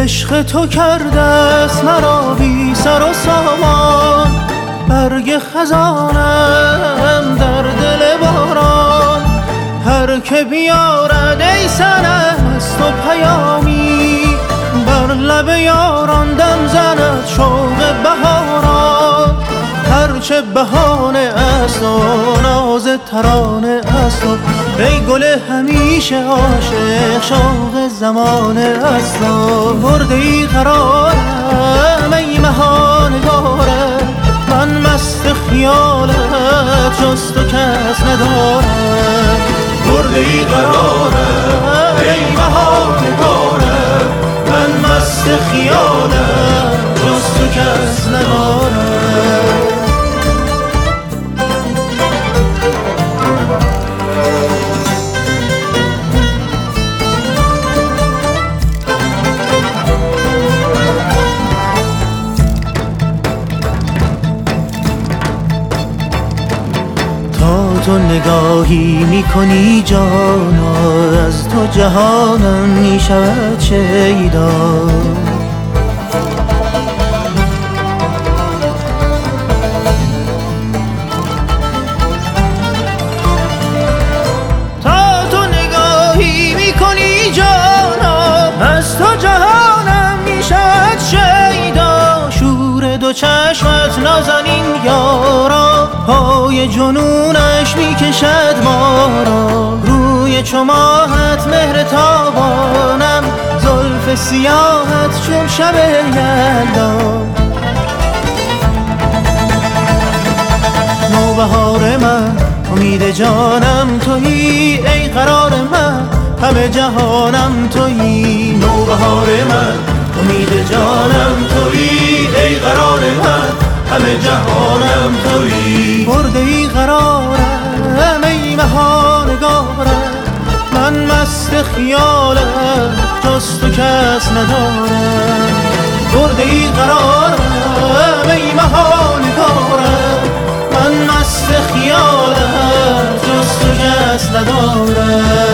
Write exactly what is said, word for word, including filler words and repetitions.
عشق تو کرده است مرا بی سر و سامان، برگ خزانم در دل باران. هر که بیارد ای صنم از تو پیامی، بر لب یاران دم زند شوق بهاران. هرچه بهانه است و ناز ترانه است و ای گل همیشه عاشق شوق زمانه است و برده ای قرارم ای مهانگارم، من مست خیالت جز تو کس ندارم. برده ای قرارم ای مهانگارم، من مست خیالت جز تو کس ندارم. تو نگاهی میکنی جانا، از تو جهانم میشود شیدا. تا تو نگاهی میکنی جانا، از تو جهانم میشود شیدا. شور دو چشمت نازنین یارا، پای جنونش میکشد ما را. روی چو ماهت مهر تابانم، زلف سیاهت چون شب یلدا. نوبهار من امید جانم تویی، ای قرار من همه جهانم تویی. نوبهار من امید جانم تویی، ای قرار من همه جهانم تویی. برده ای قرارم ای مهانگارم، من مست خیالم جز تو کس ندارم. برده ای قرارم ای مهانگارم، من مست خیالم جز تو کس ندارم.